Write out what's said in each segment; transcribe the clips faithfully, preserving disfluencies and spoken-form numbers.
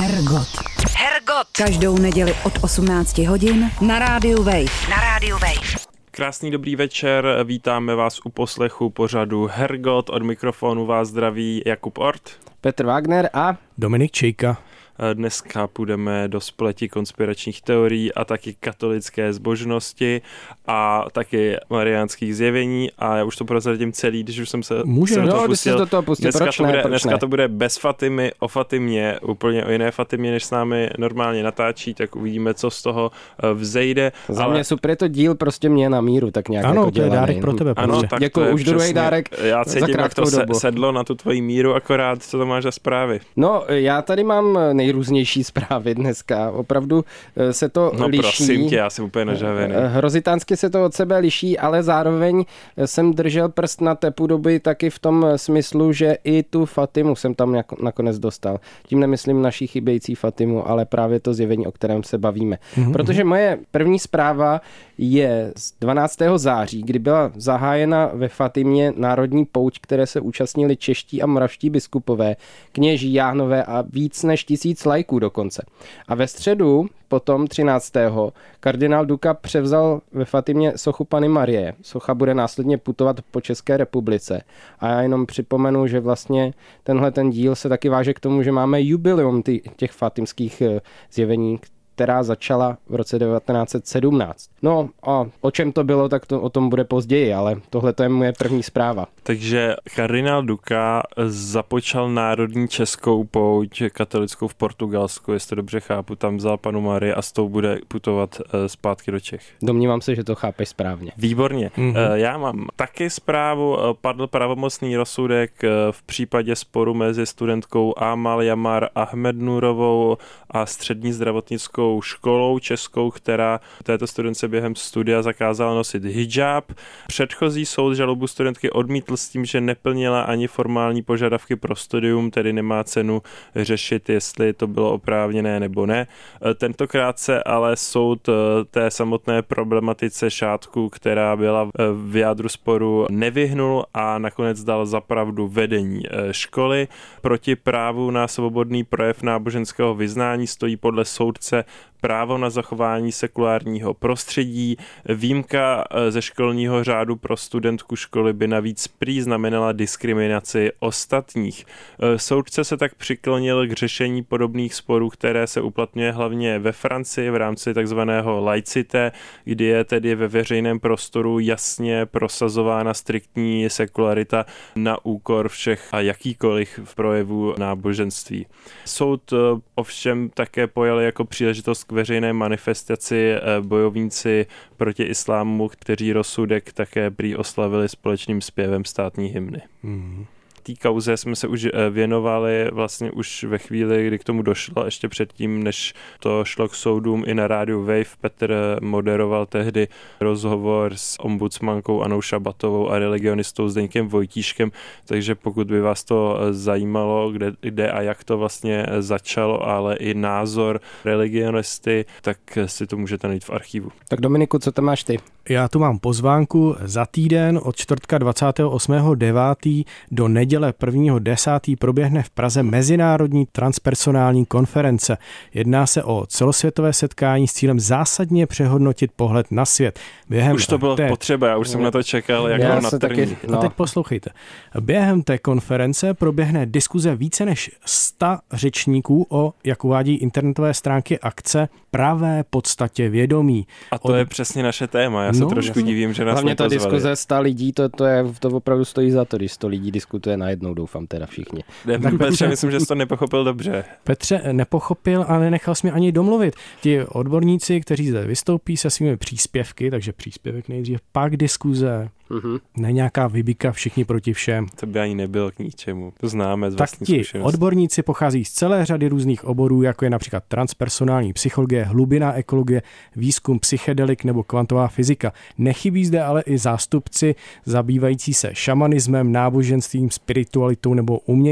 Hergot. Hergot. Každou neděli od osmnácti hodin na rádiu Wave. Na rádiu Wave. Krásný dobrý večer, vítáme vás u poslechu pořadu Hergot. Od mikrofonu vás zdraví Jakub Ort, Petr Wagner a Dominik Čejka. Dneska půjdeme do spleti konspiračních teorií a taky katolické zbožnosti a taky mariánských zjevení a já už to prozradím celý, když už jsem se Může, jsem no, to pustil. Do toho pustil. Dneska, proč to ne, bude, proč dneska ne? to bude bez Fatimy, o Fatimě, úplně o jiné Fatimě, než s námi normálně natáčí, tak uvidíme, co z toho vzejde. Za ale... mě super, je to díl prostě mě na míru, tak nějak ano, jako to je dárek pro tebe. Ano, prostě. tak Děkuju, to je už druhý dárek já za cítím, jak to krátkou dobu. sedlo na tu tvoji míru, akorát co to máš za zprávy. No, já tady mám nejrůznější zprávy dneska. Opravdu se to no, liší. Prosím tě, já jsem úplně nažavený. Hrozitánsky se to od sebe liší, ale zároveň jsem držel prst na tepu doby taky v tom smyslu, že i tu Fatimu jsem tam nakonec dostal. Tím nemyslím naší chybějící Fatimu, ale právě to zjevení, o kterém se bavíme. Mm-hmm. Protože moje první zpráva je z dvanáctého září, kdy byla zahájena ve Fatimě národní pouť, které se účastnili čeští a moravští biskupové, kněží, jáhnové a víc než tisíc laiků dokonce. A ve středu potom třináctého kardinál Duka převzal ve Fatimě sochu Panny Marie. Socha bude následně putovat po České republice. A já jenom připomenu, že vlastně tenhle ten díl se taky váže k tomu, že máme jubileum těch fatimských zjevení, která začala v roce devatenáct set sedmnáct. No a o čem to bylo, tak to, o tom bude později, ale tohle to je moje první zpráva. Takže kardinál Duka započal národní českou pouť katolickou v Portugalsku, jestli to dobře chápu, tam vzal Pannu Marii a s tou bude putovat zpátky do Čech. Domnívám se, že to chápeš správně. Výborně. Mm-hmm. Já mám taky zprávu, padl pravomocný rozsudek v případě sporu mezi studentkou Amal Jamar Ahmednurovou a střední zdravotnickou školou českou, která této studentce během studia zakázala nosit hijab. Předchozí soud žalobu studentky odmítl s tím, že neplnila ani formální požadavky pro studium, tedy nemá cenu řešit, jestli to bylo oprávněné nebo ne. Tentokrát se ale soud té samotné problematice šátku, která byla v jádru sporu, nevyhnul a nakonec dal za pravdu vedení školy. Proti právu na svobodný projev náboženského vyznání stojí podle soudce právo na zachování sekulárního prostředí. Výjimka ze školního řádu pro studentku školy by navíc prý znamenala diskriminaci ostatních. Soudce se tak přiklonil k řešení podobných sporů, které se uplatňuje hlavně ve Francii v rámci takzvaného laicité, kdy je tedy ve veřejném prostoru jasně prosazována striktní sekularita na úkor všech a jakýkoliv projevů náboženství. Soud ovšem také pojal jako příležitost k veřejné manifestaci bojovníci proti islámu, kteří rozsudek také prý oslavili společným zpěvem státní hymny. Mm. Té kauze jsme se už věnovali vlastně už ve chvíli, kdy k tomu došlo, ještě předtím, než to šlo k soudům i na rádiu Wave. Petr moderoval tehdy rozhovor s ombudsmankou Anou Šabatovou a religionistou Zdeňkem Vojtíškem, takže pokud by vás to zajímalo, kde, kde a jak to vlastně začalo, ale i názor religionisty, tak si to můžete najít v archivu. Tak Dominiku, co tam máš ty? Já tu mám pozvánku za týden od čtvrtka dvacátého osmého devátého do neděle prvního desátého proběhne v Praze mezinárodní transpersonální konference. Jedná se o celosvětové setkání s cílem zásadně přehodnotit pohled na svět. Během už to bylo té... potřeba, já už jsem na to čekal, jak na trní. No. A teď poslouchejte. Během té konference proběhne diskuze více než sta řečníků o, jak uvádí internetové stránky akce, pravé podstatě vědomí. A to od... je přesně naše téma. Já se no, trošku jasný. divím, že nás hlavně ta nepozvali. diskuze sta lidí, to, to, je, to opravdu stojí za to, když sto lidí diskutuje najednou, doufám teda všichni. Ne, tak Petře, myslím, že jsi to nepochopil dobře. Petře, nepochopil a nenechal jsi mě ani domluvit. Ti odborníci, kteří zde vystoupí se svými příspěvky, takže příspěvek nejdřív, pak diskuze, mm-hmm. ne nějaká vybíka všichni proti všem. To by ani nebylo k ničemu. To známe z tak vlastní ti zkušenosti. Odborníci pochází z celé řady různých oborů, jako je například transpersonální psychologie, hlubinná ekologie, výzkum psychedelik nebo kvantová fyzika. Nechybí zde ale i zástupci zabývající se šamanismem, náboženstvím, spiritualitou nebo uměním.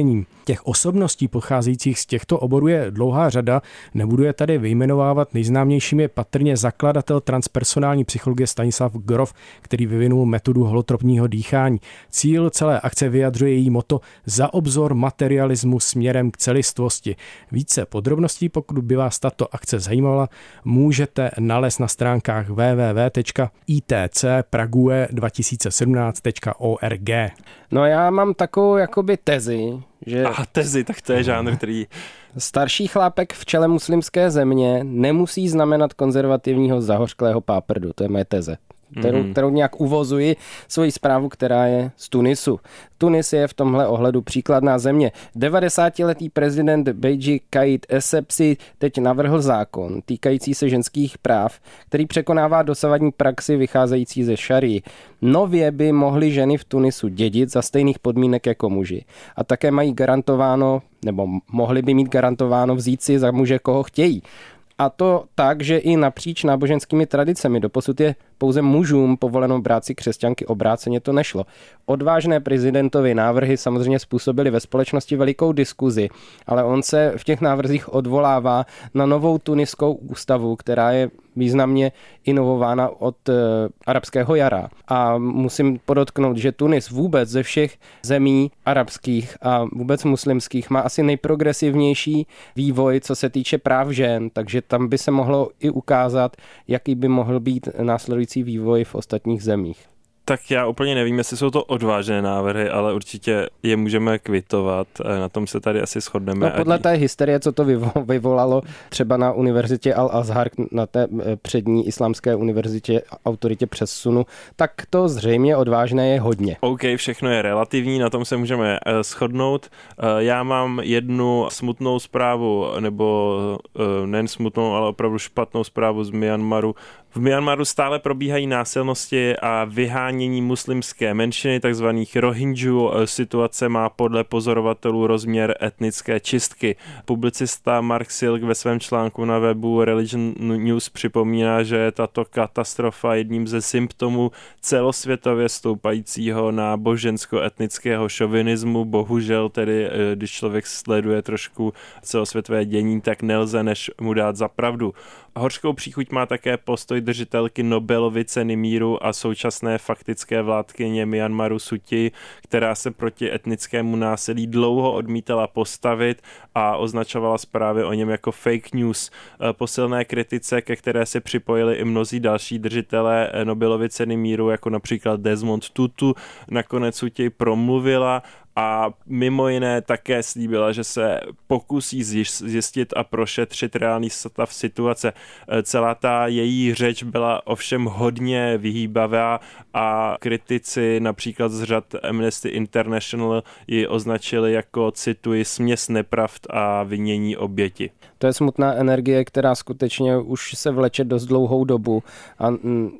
Těch osobností pocházejících z těchto oborů je dlouhá řada, nebudu je tady vyjmenovávat, nejznámějším je patrně zakladatel transpersonální psychologie Stanislav Grof, který vyvinul metodu holotropního dýchání. Cíl celé akce vyjadřuje její motto Za obzor materialismu směrem k celistvosti. Více podrobností, pokud by vás tato akce zajímala, můžete nalézt na stránkách w w w tečka i t c prague dva tisíce sedmnáct tečka org. No já mám takovou jakoby tezi, že... Aha, tezi, tak to je žánr, který... Starší chlápek v čele muslimské země nemusí znamenat konzervativního zahořklého páprdu, to je moje teze. Kterou, mm-hmm. kterou nějak uvozuji svoji zprávu, která je z Tunisu. Tunis je v tomhle ohledu příkladná země. devadesátiletý prezident Beji Caid Essebsi teď navrhl zákon týkající se ženských práv, který překonává dosavadní praxi vycházející ze šarii. Nově by mohly ženy v Tunisu dědit za stejných podmínek jako muži. A také mají garantováno, nebo mohly by mít garantováno vzít si za muže, koho chtějí. A to tak, že i napříč náboženskými tradicemi doposud je pouze mužům povoleno brát si křesťanky, obráceně to nešlo. Odvážné prezidentovy návrhy samozřejmě způsobily ve společnosti velikou diskuzi, ale on se v těch návrzích odvolává na novou tuniskou ústavu, která je významně inovována od e, arabského jara. A musím podotknout, že Tunis vůbec ze všech zemí arabských a vůbec muslimských má asi nejprogresivnější vývoj, co se týče práv žen, takže tam by se mohlo i ukázat, jaký by mohl být následující vývoj v ostatních zemích. Tak já úplně nevím, jestli jsou to odvážné návrhy, ale určitě je můžeme kvitovat. Na tom se tady asi shodneme. No podle té hysterie, co to vyvolalo třeba na univerzitě Al-Azhar, na té přední islámské univerzitě autoritě přesunu, tak to zřejmě odvážné je hodně. OK, všechno je relativní, na tom se můžeme shodnout. Já mám jednu smutnou zprávu, nebo nejen smutnou, ale opravdu špatnou zprávu z Myanmaru. V Myanmaru stále probíhají násilnosti a vyhánění muslimské menšiny, takzvaných Rohingyů. Situace má podle pozorovatelů rozměr etnické čistky. Publicista Mark Silk ve svém článku na webu Religion News připomíná, že je tato katastrofa jedním ze symptomů celosvětově stoupajícího nábožensko-etnického šovinismu. Bohužel tedy, když člověk sleduje trošku celosvětové dění, tak nelze než mu dát za pravdu. Hořkou příchuť má také postoj držitelky Nobelovy ceny míru a současné faktické vládkyně Myanmaru Su Kyi, která se proti etnickému násilí dlouho odmítala postavit a označovala zprávy o něm jako fake news. Po silné kritice, ke které se připojili i mnozí další držitelé Nobelovy ceny míru, jako například Desmond Tutu, nakonec Su Kyi promluvila a mimo jiné také slíbila, že se pokusí zjistit a prošetřit reálný stav situace. Celá ta její řeč byla ovšem hodně vyhýbavá a kritici například z řad Amnesty International ji označili jako, cituji, směs nepravd a vinění oběti. To je smutná energie, která skutečně už se vleče dost dlouhou dobu a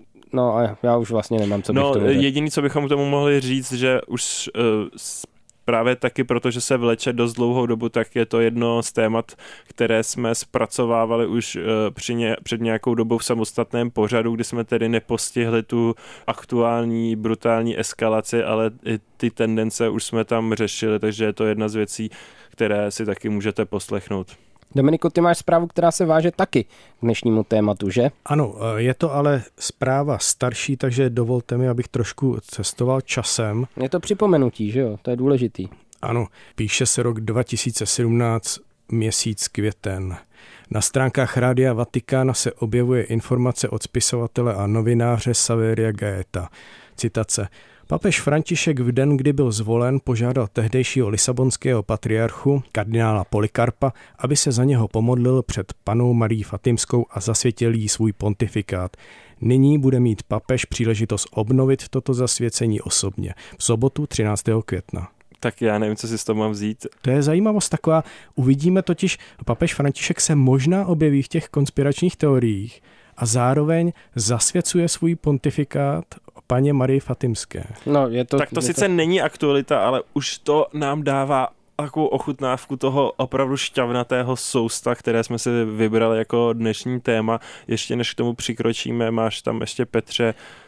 no a já už vlastně nemám, co bych no, tomu řekl. Jediný, co bychom tomu mohli říct, že už uh, právě taky, protože se vleče dost dlouhou dobu, tak je to jedno z témat, které jsme zpracovávali už uh, při ně, před nějakou dobou v samostatném pořadu, kdy jsme tedy nepostihli tu aktuální brutální eskalaci, ale i ty tendence už jsme tam řešili, takže je to jedna z věcí, které si taky můžete poslechnout. Dominiku, ty máš zprávu, která se váže taky k dnešnímu tématu, že? Ano, je to ale zpráva starší, takže dovolte mi, abych trošku cestoval časem. Je to připomenutí, že jo? To je důležitý. Ano, píše se rok dva tisíce sedmnáct, měsíc květen. Na stránkách Rádia Vatikán se objevuje informace od spisovatele a novináře Saveria Gaeta. Citace. Papež František v den, kdy byl zvolen, požádal tehdejšího lisabonského patriarchu, kardinála Polikarpa, aby se za něho pomodlil před panou Marií Fatimskou a zasvětil jí svůj pontifikát. Nyní bude mít papež příležitost obnovit toto zasvěcení osobně v sobotu třináctého května. Tak já nevím, co si z toho mám vzít. To je zajímavost taková. Uvidíme totiž, papež František se možná objeví v těch konspiračních teoriích a zároveň zasvěcuje svůj pontifikát paně Marii Fatimské. No, je to, tak to je sice to... není aktualita, ale už to nám dává takovou ochutnávku toho opravdu šťavnatého sousta, které jsme si vybrali jako dnešní téma. Ještě než k tomu přikročíme, máš tam ještě, Petře,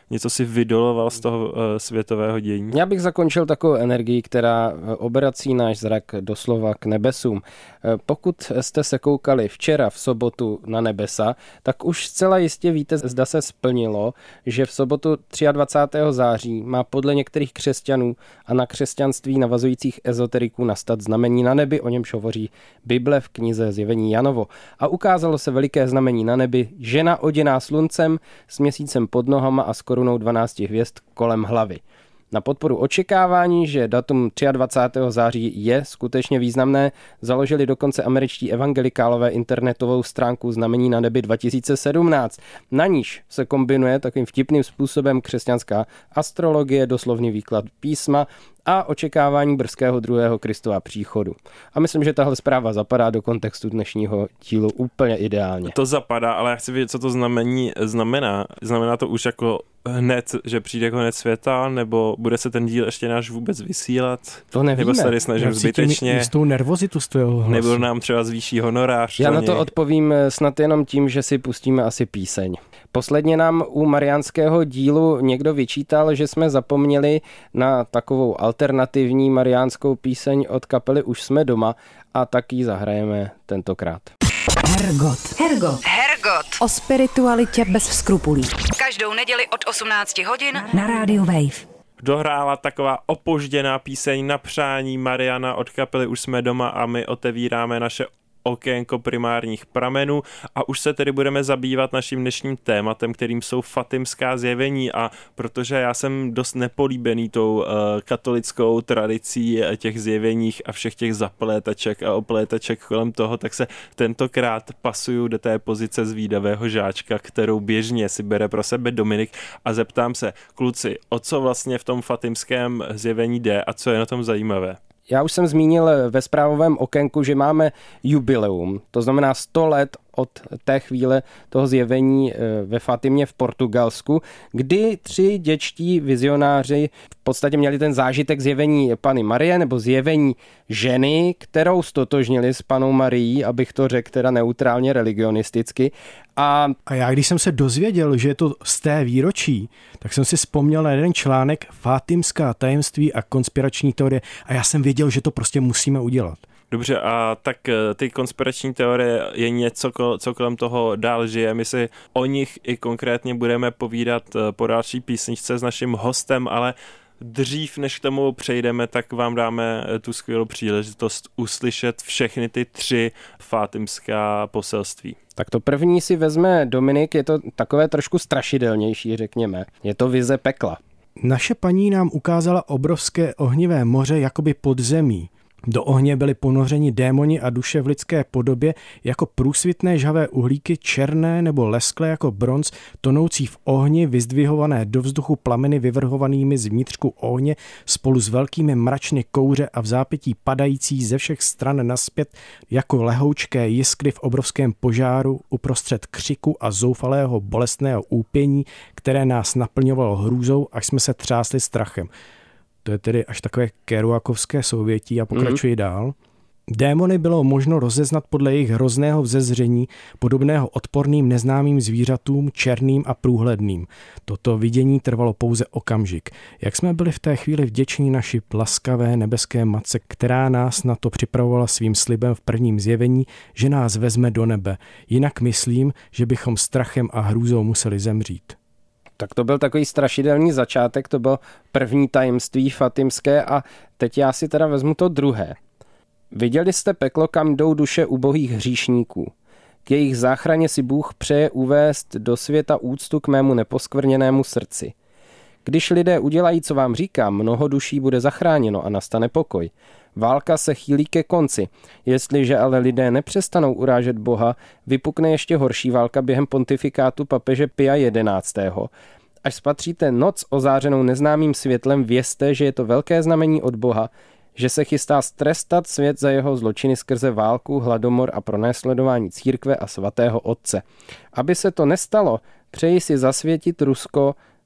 něco si vydoloval z toho uh, světového dění? Já bych zakončil takovou energii, která obrací náš zrak doslova k nebesům. Pokud jste se koukali včera v sobotu na nebesa, tak už zcela jistě víte, zda se splnilo, že v sobotu dvacátého třetího září má podle některých křesťanů a na křesťanství navazujících ezoteriků nastat znamení na nebi, o němž hovoří Bible v knize Zjevení Janovo. A ukázalo se veliké znamení na nebi, žena oděná sluncem s měsícem pod nohama a s korunou dvanácti hvězd kolem hlavy. Na podporu očekávání, že datum dvacátého třetího září je skutečně významné, založili dokonce američtí evangelikálové internetovou stránku Znamení na nebi dva tisíce sedmnáct. Na níž se kombinuje takovým vtipným způsobem křesťanská astrologie, doslovný výklad písma a očekávání brzkého druhého Kristova příchodu. A myslím, že tahle zpráva zapadá do kontextu dnešního dílu úplně ideálně. To zapadá, ale já chci vědět, co to znamení znamená. Znamená to už jako hned, že přijde konec světa, nebo bude se ten díl ještě náš vůbec vysílat? To nevíme. Nebo se tady snažím zbytečně? S tou nervozitu z tvého hlasu. Nebo nám třeba zvýší honorář? Já na to odpovím snad jenom tím, že si pustíme asi píseň. Posledně nám u mariánského dílu někdo vyčítal, že jsme zapomněli na takovou alternativní mariánskou píseň od kapely Už jsme doma a tak ji zahrajeme tentokrát. Hergot. Hergot. Hergot. O spiritualitě bez skrupulí. Každou neděli od osmnácti hodin na rádiu Wave. Dohrála taková opožděná píseň na přání Mariana od kapely Už jsme doma a my otevíráme naše okénko primárních pramenů a už se tedy budeme zabývat naším dnešním tématem, kterým jsou fatimská zjevení, a protože já jsem dost nepolíbený tou uh, katolickou tradicí těch zjeveních a všech těch zaplétaček a oplétaček kolem toho, tak se tentokrát pasuju do té pozice zvídavého žáčka, kterou běžně si bere pro sebe Dominik, a zeptám se, kluci, o co vlastně v tom fatimském zjevení jde a co je na tom zajímavé? Já už jsem zmínil ve zprávovém okénku, že máme jubileum, to znamená sto let od té chvíle toho zjevení ve Fatimě v Portugalsku, kdy tři děčtí vizionáři v podstatě měli ten zážitek zjevení Panny Marie nebo zjevení ženy, kterou stotožnili s Pannou Marií, abych to řekl teda neutrálně religionisticky. A... a já když jsem se dozvěděl, že je to z té výročí, tak jsem si vzpomněl na jeden článek Fatimská tajemství a konspirační teorie a já jsem věděl, že to prostě musíme udělat. Dobře, a tak ty konspirační teorie je něco, co kolem toho dál žije. My si o nich i konkrétně budeme povídat po další písničce s naším hostem, ale dřív, než k tomu přejdeme, tak vám dáme tu skvělou příležitost uslyšet všechny ty tři fatimská poselství. Tak to první si vezme Dominik, je to takové trošku strašidelnější, řekněme. Je to vize pekla. Naše paní nám ukázala obrovské ohnivé moře jakoby pod zemí. Do ohně byli ponořeni démoni a duše v lidské podobě jako průsvitné žhavé uhlíky, černé nebo lesklé jako bronz, tonoucí v ohni, vyzdvihované do vzduchu plameny vyvrhovanými z vnitřku ohně spolu s velkými mračny kouře a v zápětí padající ze všech stran nazpět jako lehoučké jiskry v obrovském požáru uprostřed křiku a zoufalého bolestného úpění, které nás naplňovalo hrůzou, až jsme se třásli strachem. To je tedy až takové kerouakovské souvětí a pokračuji mm. dál. Démony bylo možno rozeznat podle jejich hrozného vzezření, podobného odporným neznámým zvířatům, černým a průhledným. Toto vidění trvalo pouze okamžik. Jak jsme byli v té chvíli vděční naší laskavé nebeské matce, která nás na to připravovala svým slibem v prvním zjevení, že nás vezme do nebe. Jinak myslím, že bychom strachem a hrůzou museli zemřít. Tak to byl takový strašidelný začátek, to byl první tajemství fatimské a teď já si teda vezmu to druhé. Viděli jste peklo, kam jdou duše ubohých hříšníků. K jejich záchraně si Bůh přeje uvést do světa úctu k mému neposkvrněnému srdci. Když lidé udělají, co vám říkám, mnoho duší bude zachráněno a nastane pokoj. Válka se chýlí ke konci. Jestliže ale lidé nepřestanou urážet Boha, vypukne ještě horší válka během pontifikátu papeže Pia jedenáctého. Až spatříte noc ozářenou neznámým světlem, vězte, že je to velké znamení od Boha, že se chystá strestat svět za jeho zločiny skrze válku, hladomor a pronásledování církve a svatého otce. Aby se to nestalo, přeji si zasvětit Rusko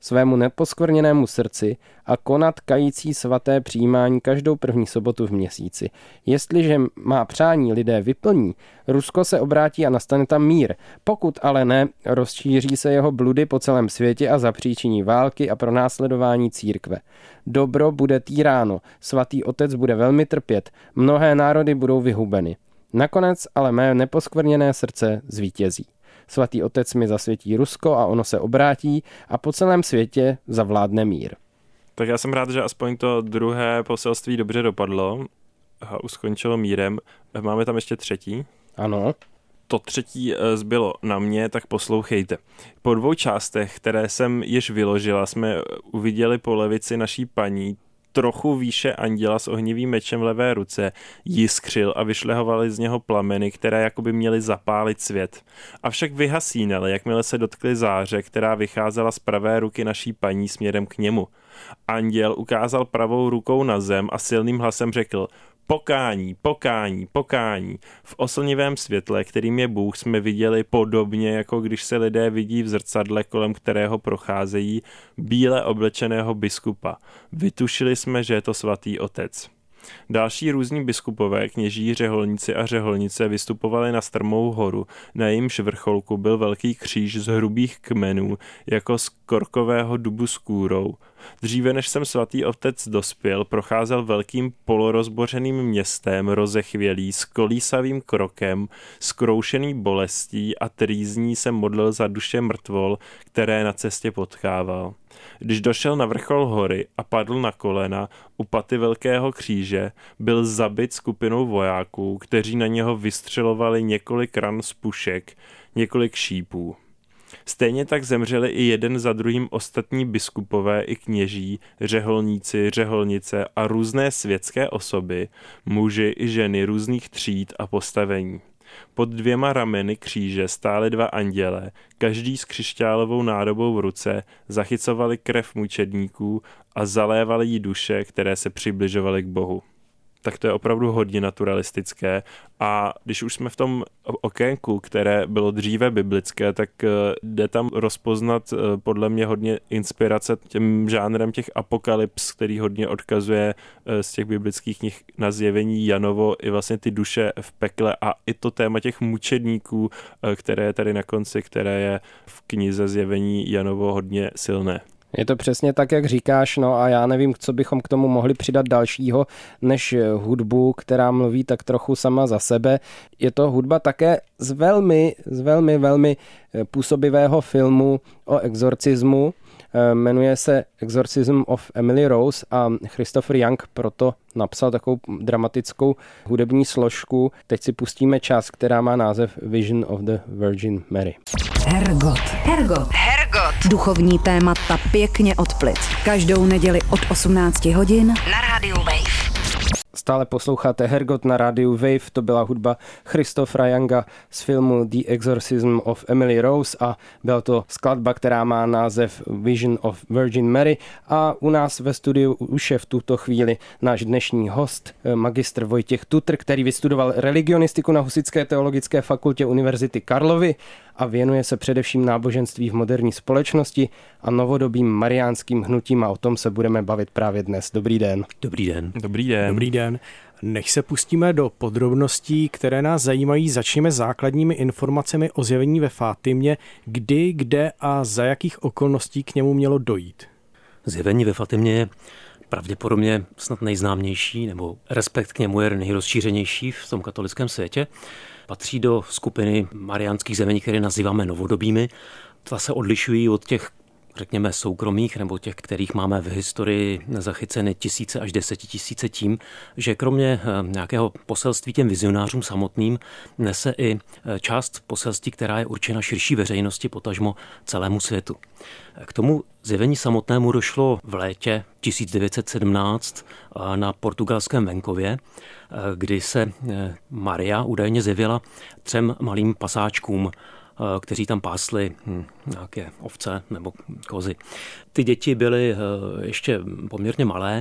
svému neposkvrněnému srdci a konat kající svaté přijímání každou první sobotu v měsíci. Jestliže má přání lidé vyplní, Rusko se obrátí a nastane tam mír. Pokud ale ne, rozšíří se jeho bludy po celém světě a zapříčiní války a pronásledování církve. Dobro bude týráno, svatý otec bude velmi trpět, mnohé národy budou vyhubeny. Nakonec ale mé neposkvrněné srdce zvítězí. Svatý otec mi zasvětí Rusko a ono se obrátí a po celém světě zavládne mír. Tak já jsem rád, že aspoň to druhé poselství dobře dopadlo a už skončilo mírem. Máme tam ještě třetí. Ano. To třetí zbylo na mě, tak poslouchejte. Po dvou částech, které jsem již vyložila, jsme uviděli po levici naší paní trochu výše anděla s ohnivým mečem v levé ruce, jiskřil a vyšlehovaly z něho plameny, které jakoby měly zapálit svět. Avšak vyhasínaly, jakmile se dotkly záře, která vycházela z pravé ruky naší paní směrem k němu. Anděl ukázal pravou rukou na zem a silným hlasem řekl: Pokání, pokání, pokání. V oslnivém světle, kterým je Bůh, jsme viděli podobně, jako když se lidé vidí v zrcadle, kolem kterého procházejí, bíle oblečeného biskupa. Vytušili jsme, že je to svatý otec. Další různí biskupové, kněží, řeholníci a řeholnice vystupovali na strmou horu, na jejímž vrcholku byl velký kříž z hrubých kmenů, jako z korkového dubu s kůrou. Dříve než jsem svatý otec dospěl, procházel velkým polorozbořeným městem, rozechvělý, s kolísavým krokem, skroušený bolestí a trýzní se modlil za duše mrtvol, které na cestě potkával. Když došel na vrchol hory a padl na kolena u paty velkého kříže, byl zabit skupinou vojáků, kteří na něho vystřelovali několik ran z pušek, několik šípů. Stejně tak zemřeli i jeden za druhým ostatní biskupové i kněží, řeholníci, řeholnice a různé světské osoby, muži i ženy různých tříd a postavení. Pod dvěma rameny kříže stály dva anděle, každý s křišťálovou nádobou v ruce, zachycovali krev mučedníků a zalévali jí duše, které se přibližovaly k Bohu. Tak to je opravdu hodně naturalistické a když už jsme v tom okénku, které bylo dříve biblické, tak jde tam rozpoznat podle mě hodně inspirace těm žánrem těch apokalyps, který hodně odkazuje z těch biblických knih na Zjevení Janovo i vlastně ty duše v pekle a i to téma těch mučedníků, které je tady na konci, které je v knize Zjevení Janovo hodně silné. Je to přesně tak, jak říkáš, no a já nevím, co bychom k tomu mohli přidat dalšího, než hudbu, která mluví tak trochu sama za sebe. Je to hudba také z velmi, z velmi, velmi působivého filmu o exorcismu. Jmenuje se Exorcism of Emily Rose a Christopher Young proto napsal takovou dramatickou hudební složku. Teď si pustíme část, která má název Vision of the Virgin Mary. Hergot. Hergot. Hergot. Duchovní témata pěkně od plic. Každou neděli od osmnácti hodin na rádiu Wave. Stále posloucháte Hergot na rádiu Wave, to byla hudba Christophera Younga z filmu The Exorcism of Emily Rose a byla to skladba, která má název Vision of Virgin Mary a u nás ve studiu už je v tuto chvíli náš dnešní host, magistr Vojtěch Tutr, který vystudoval religionistiku na Husitské teologické fakultě Univerzity Karlovy a věnuje se především náboženství v moderní společnosti a novodobým mariánským hnutím a o tom se budeme bavit právě dnes. Dobrý den. Dobrý den. Dobrý den. Dobrý den. Než se pustíme do podrobností, které nás zajímají, začněme základními informacemi o zjevení ve Fátimě, kdy, kde a za jakých okolností k němu mělo dojít. Zjevení ve Fátimě je pravděpodobně snad nejznámější, nebo respekt k němu je nejrozšířenější v tom katolickém světě. Patří do skupiny mariánských zjevení, které nazýváme novodobými. Ta se odlišují od těch, řekněme, soukromých, nebo těch, kterých máme v historii zachyceny tisíce až desetitisíce tím, že kromě nějakého poselství těm vizionářům samotným nese i část poselství, která je určena širší veřejnosti, potažmo celému světu. K tomu zjevení samotnému došlo v létě tisíc devět set sedmnáct na portugalském venkově, kdy se Maria údajně zjevila třem malým pasáčkům, kteří tam pásli nějaké ovce nebo kozy. Ty děti byly ještě poměrně malé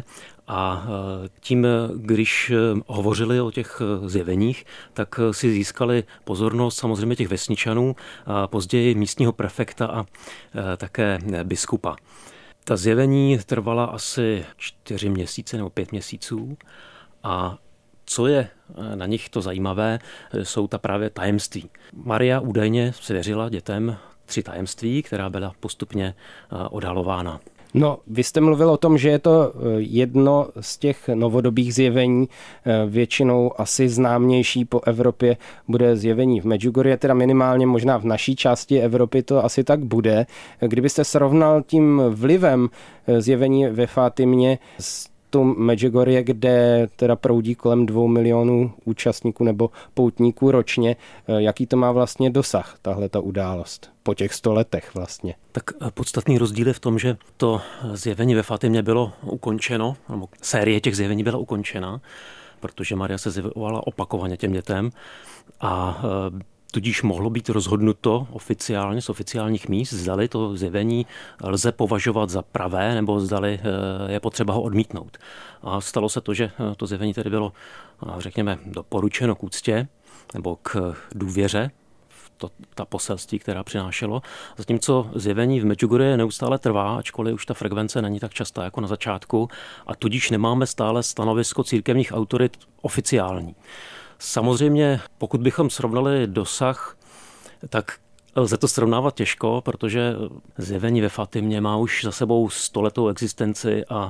a tím, když hovořili o těch zjeveních, tak si získali pozornost samozřejmě těch vesničanů, a později místního prefekta a také biskupa. Ta zjevení trvala asi čtyři měsíce nebo pět měsíců a co je na nich to zajímavé, jsou ta právě tajemství. Maria údajně svěřila dětem tři tajemství, která byla postupně odhalována. No, vy jste mluvil o tom, že je to jedno z těch novodobých zjevení, většinou asi známější po Evropě bude zjevení v Medjugorje, teda minimálně možná v naší části Evropy to asi tak bude. Kdybyste srovnal tím vlivem zjevení ve Fátimě s tu Medjugorje, kde teda proudí kolem dvou milionů účastníků nebo poutníků ročně, jaký to má vlastně dosah, tahle ta událost po těch sto letech vlastně? Tak podstatný rozdíl je v tom, že to zjevení ve Fátimě bylo ukončeno, nebo série těch zjevení byla ukončena, protože Maria se zjevovala opakovaně těm dětem a tudíž mohlo být rozhodnuto oficiálně z oficiálních míst, zdali to zjevení lze považovat za pravé, nebo zdali je potřeba ho odmítnout. A stalo se to, že to zjevení tedy bylo, řekněme, doporučeno k úctě nebo k důvěře, to, ta poselství, která přinášelo. Zatímco zjevení v Medjugorje neustále trvá, ačkoliv už ta frekvence není tak častá jako na začátku a tudíž nemáme stále stanovisko církevních autorit oficiální. Samozřejmě, pokud bychom srovnali dosah, tak lze to srovnávat těžko, protože zjevení ve Fatimě má už za sebou stoletou existenci a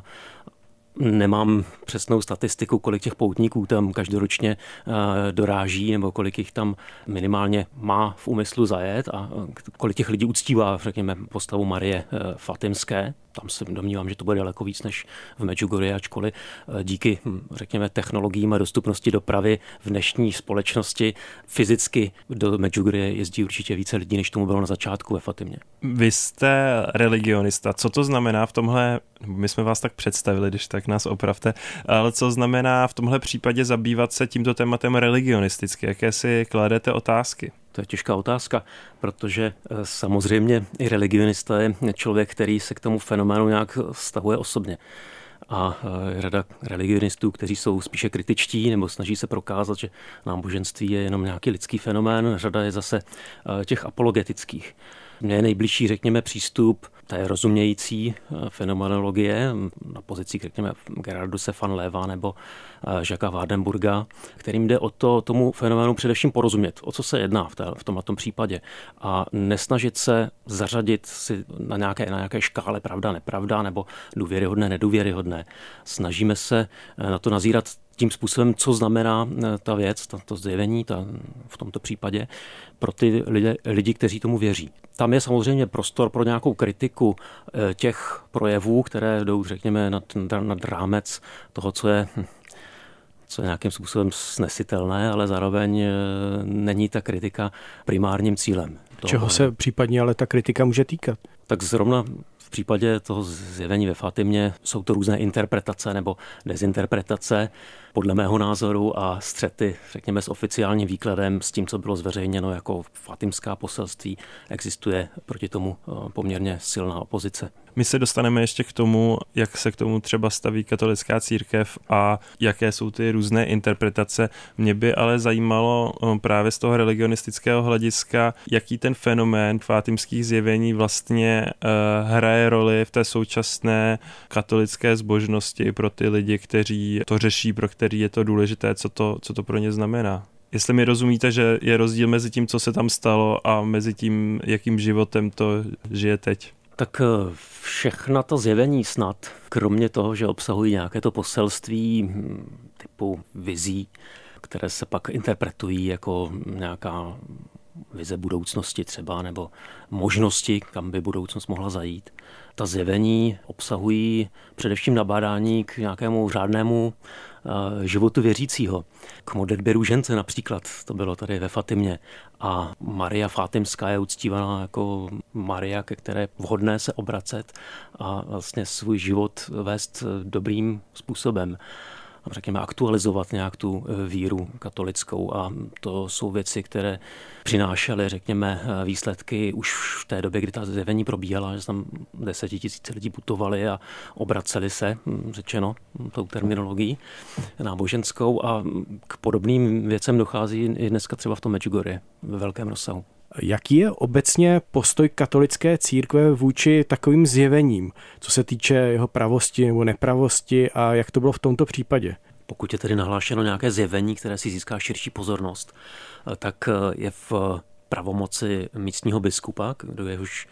nemám přesnou statistiku, kolik těch poutníků tam každoročně doráží, nebo kolik jich tam minimálně má v úmyslu zajet a kolik těch lidí uctívá, řekněme, postavu Marie Fatimské. Tam se domnívám, že to bude daleko víc než v Medjugorje, ačkoliv díky, řekněme, technologiím a dostupnosti dopravy v dnešní společnosti fyzicky do Medjugorje jezdí určitě více lidí, než tomu bylo na začátku ve Fatimě. Vy jste religionista. Co to znamená v tomhle, my jsme vás tak představili, když tak nás opravte, ale co znamená v tomhle případě zabývat se tímto tématem religionisticky? Jaké si kladete otázky? To je těžká otázka, protože samozřejmě i religionista je člověk, který se k tomu fenoménu nějak vztahuje osobně. A řada religionistů, kteří jsou spíše kritičtí nebo snaží se prokázat, že náboženství je jenom nějaký lidský fenomén, řada je zase těch apologetických. Mně je nejbližší, řekněme, přístup té rozumějící fenomenologie na pozici, řekněme, Gerarduse van Leva nebo Jacquesa Wardenburga, kterým jde o to tomu fenoménu především porozumět, o co se jedná v, té, v tomto případě a nesnažit se zařadit si na nějaké, na nějaké škále pravda, nepravda nebo důvěryhodné, nedůvěryhodné. Snažíme se na to nazírat tím způsobem, co znamená ta věc, to, to zjevení ta, v tomto případě pro ty lidi, lidi, kteří tomu věří. Tam je samozřejmě prostor pro nějakou kritiku těch projevů, které jdou, řekněme, nad, nad rámec toho, co je, co je nějakým způsobem snesitelné, ale zároveň není ta kritika primárním cílem. Čeho se případně ale ta kritika může týkat? Tak zrovna v případě toho zjevení ve Fatimě jsou to různé interpretace nebo dezinterpretace, podle mého názoru, a střety, řekněme, s oficiálním výkladem, s tím, co bylo zveřejněno jako fatimská poselství, existuje proti tomu poměrně silná opozice. My se dostaneme ještě k tomu, jak se k tomu třeba staví katolická církev a jaké jsou ty různé interpretace. Mě by ale zajímalo právě z toho religionistického hlediska, jaký ten fenomén fatimských zjevení vlastně uh, hraje roli v té současné katolické zbožnosti pro ty lidi, kteří to řeší, pro který je to důležité, co to, co to pro ně znamená. Jestli mi rozumíte, že je rozdíl mezi tím, co se tam stalo a mezi tím, jakým životem to žije teď. Tak všechna ta zjevení snad, kromě toho, že obsahují nějaké to poselství typu vizí, které se pak interpretují jako nějaká vize budoucnosti třeba, nebo možnosti, kam by budoucnost mohla zajít. Ta zjevení obsahují především nabádání k nějakému řádnému životu věřícího. K modlitbě růžence například, to bylo tady ve Fatimě. A Maria Fatimská je uctívaná jako Maria, ke které je vhodné se obracet a vlastně svůj život vést dobrým způsobem. Řekněme, aktualizovat nějak tu víru katolickou, a to jsou věci, které přinášely, řekněme, výsledky už v té době, kdy ta zjevení probíhala, že tam desetitisíce lidí putovali a obraceli se, řečeno tou terminologií náboženskou, a k podobným věcem dochází i dneska třeba v tom Medjugorje ve velkém rozsahu. Jaký je obecně postoj katolické církve vůči takovým zjevením, co se týče jeho pravosti nebo nepravosti a jak to bylo v tomto případě? Pokud je tedy nahlášeno nějaké zjevení, které si získá širší pozornost, tak je v pravomoci místního biskupa, do jehož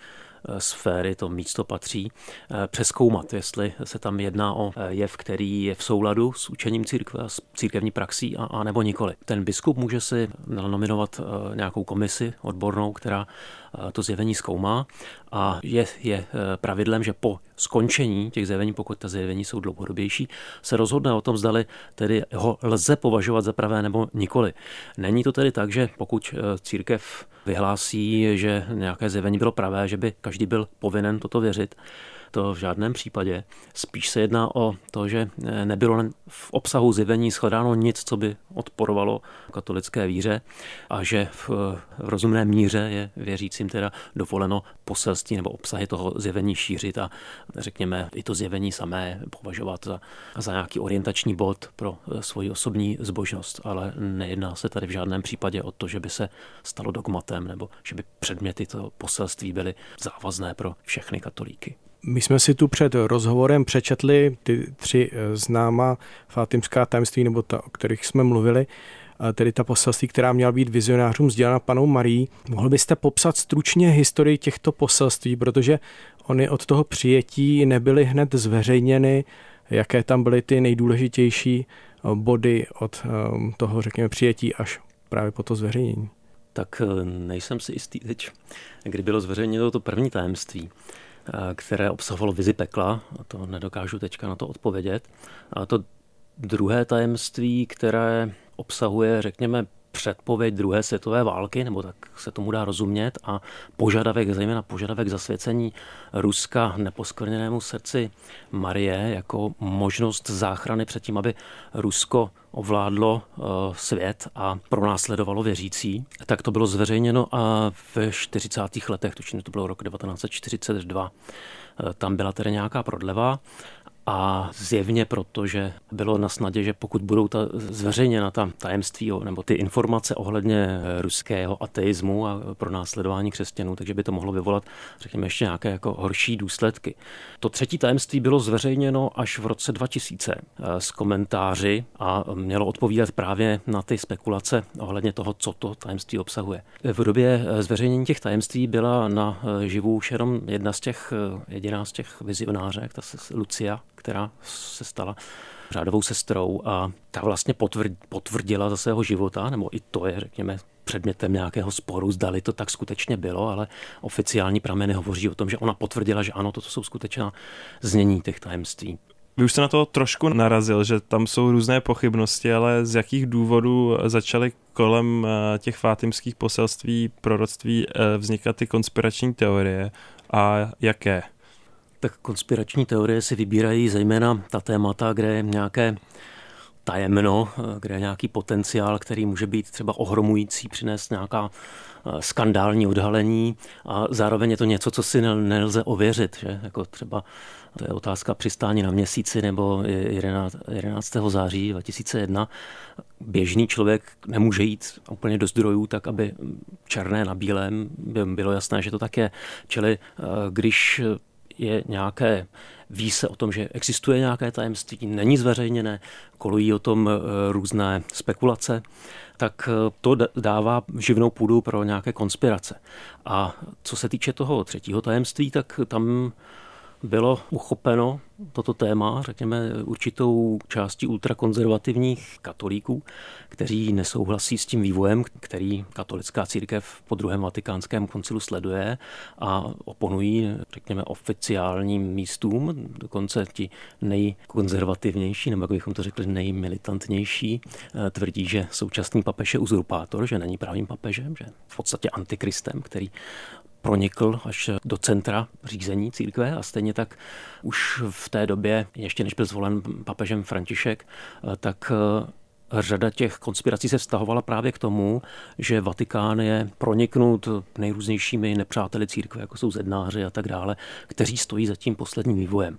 sféry to místo patří, přezkoumat, jestli se tam jedná o jev, který je v souladu s učením církve a s církevní praxí, a, a nebo nikoli. Ten biskup může si nominovat nějakou komisi odbornou, která to zjevení zkoumá, a je, je pravidlem, že po skončení těch zjevení, pokud ta zjevení jsou dlouhodobější, se rozhodne o tom, zdali tedy ho lze považovat za pravé nebo nikoli. Není to tedy tak, že pokud církev vyhlásí, že nějaké zjevení bylo pravé, že by každý byl povinen toto věřit. To v žádném případě. Spíš se jedná o to, že nebylo v obsahu zjevení shledáno nic, co by odporovalo katolické víře, a že v, v rozumné míře je věřícím teda dovoleno poselství nebo obsahy toho zjevení šířit a řekněme i to zjevení samé považovat za, za nějaký orientační bod pro svoji osobní zbožnost. Ale nejedná se tady v žádném případě o to, že by se stalo dogmatem nebo že by předměty toho poselství byly závazné pro všechny katolíky. My jsme si tu před rozhovorem přečetli ty tři známá fátimská tajemství, nebo ta, o kterých jsme mluvili, tedy ta poselství, která měla být vizionářům sdělena panou Marií. Mohl byste popsat stručně historii těchto poselství, protože oni od toho přijetí nebyly hned zveřejněny, jaké tam byly ty nejdůležitější body od toho, řekněme, přijetí až právě po to zveřejnění? Tak nejsem si jistý teď, kdy bylo zveřejněno to první tajemství, které obsahovalo vizi pekla, a to nedokážu teďka na to odpovědět. A to druhé tajemství, které obsahuje, řekněme, předpověď druhé světové války, nebo tak se tomu dá rozumět, a požadavek, zejména požadavek zasvěcení Ruska neposkvrněnému srdci Marie jako možnost záchrany před tím, aby Rusko ovládlo uh, svět a pronásledovalo věřící, tak to bylo zveřejněno a v čtyřicátých letech, tuším, to bylo rok devatenáct set čtyřicet dva. Uh, tam byla tedy nějaká prodleva. A zjevně proto, že bylo na snadě, že pokud budou ta zveřejněna ta tajemství nebo ty informace ohledně ruského ateismu a pronásledování křesťanů, takže by to mohlo vyvolat, řekněme, ještě nějaké jako horší důsledky. To třetí tajemství bylo zveřejněno až v roce dva tisíce s komentáři a mělo odpovídat právě na ty spekulace ohledně toho, co to tajemství obsahuje. V době zveřejnění těch tajemství byla na živu už jenom jedna z těch, jediná z těch vizionářek, ta Lucia, která se stala řádovou sestrou, a ta vlastně potvrdila za svého života, nebo i to je, řekněme, předmětem nějakého sporu, zdali to tak skutečně bylo, ale oficiální prameny hovoří o tom, že ona potvrdila, že ano, toto jsou skutečná znění těch tajemství. Vy už jste na to trošku narazil, že tam jsou různé pochybnosti, ale z jakých důvodů začaly kolem těch fátimských poselství, proroctví vznikat ty konspirační teorie a jaké? Tak konspirační teorie si vybírají zejména ta témata, kde je nějaké tajemno, kde je nějaký potenciál, který může být třeba ohromující, přinést nějaká skandální odhalení, a zároveň je to něco, co si nelze ověřit, že? Jako třeba to je otázka přistání na Měsíci nebo jedenáctého září dva tisíce jedna. Běžný člověk nemůže jít úplně do zdrojů tak, aby černé na bílém bylo jasné, že to tak je. Čili když je nějaké, ví se o tom, že existuje nějaké tajemství, není zveřejněné, kolují o tom různé spekulace, tak to dává živnou půdu pro nějaké konspirace. A co se týče toho třetího tajemství, tak tam bylo uchopeno toto téma, řekněme, určitou částí ultrakonzervativních katolíků, kteří nesouhlasí s tím vývojem, který katolická církev po druhém vatikánském koncilu sleduje, a oponují, řekněme, oficiálním místům, dokonce ti nejkonzervativnější, nebo jak bychom to řekli, nejmilitantnější, tvrdí, že současný papež je uzurpátor, že není pravým papežem, že v podstatě antikristem, který pronikl až do centra řízení církve, a stejně tak už v té době, ještě než byl zvolen papežem František, tak řada těch konspirací se vztahovala právě k tomu, že Vatikán je proniknut nejrůznějšími nepřáteli církve, jako jsou zednáři a tak dále, kteří stojí za tím posledním vývojem.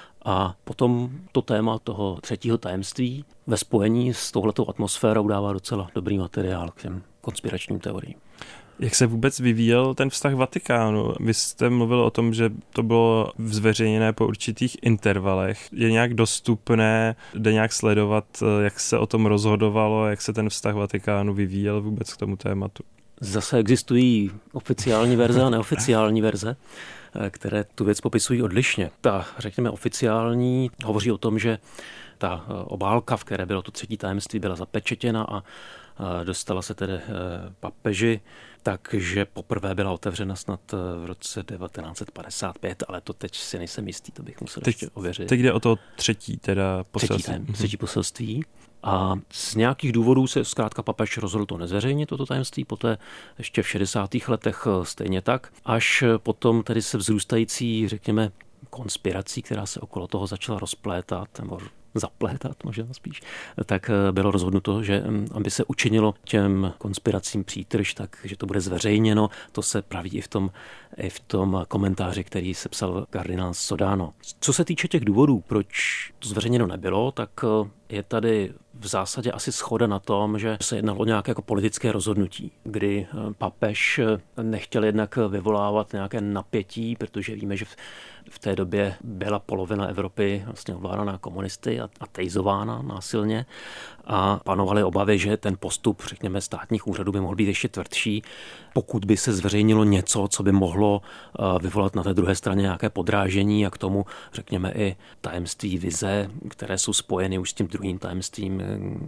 A potom to téma toho třetího tajemství ve spojení s touhletou atmosférou dává docela dobrý materiál k těm konspiračním teoriím. Jak se vůbec vyvíjel ten vztah Vatikánu? Vy jste mluvil o tom, že to bylo zveřejněné po určitých intervalech. Je nějak dostupné, jde nějak sledovat, jak se o tom rozhodovalo, jak se ten vztah Vatikánu vyvíjel vůbec k tomu tématu? Zase existují oficiální verze a neoficiální verze, které tu věc popisují odlišně. Ta, řekněme, oficiální hovoří o tom, že ta obálka, v které bylo to třetí tajemství, byla zapečetěna a dostala se tedy papeži, takže poprvé byla otevřena snad v roce devatenáct set padesát pět, ale to teď si nejsem jistý, to bych musel teď, ještě ověřit. Teď jde o to třetí teda poselství. Třetí, tajem, třetí poselství. A z nějakých důvodů se zkrátka papež rozhodl to nezveřejnit, toto tajemství, poté ještě v šedesátých letech stejně tak, až potom tedy se vzrůstající, řekněme, konspirací, která se okolo toho začala rozplétat, nebo zaplétat možná spíš, tak bylo rozhodnuto, že aby se učinilo těm konspiracím přítrž, tak že to bude zveřejněno. To se praví i v tom, i v tom komentáři, který sepsal kardinál Sodano. Co se týče těch důvodů, proč to zveřejněno nebylo, tak je tady v zásadě asi shoda na tom, že se jednalo o nějaké jako politické rozhodnutí, kdy papež nechtěl jednak vyvolávat nějaké napětí, protože víme, že v, v té době byla polovina Evropy vlastně ovládaná komunisty a ateizována násilně a panovaly obavy, že ten postup, řekněme, státních úřadů by mohl být ještě tvrdší, pokud by se zveřejnilo něco, co by mohlo vyvolat na té druhé straně nějaké podrážení a k tomu, řekněme, i tajemství vize, které jsou spojeny už s tím druhým tajemstvím,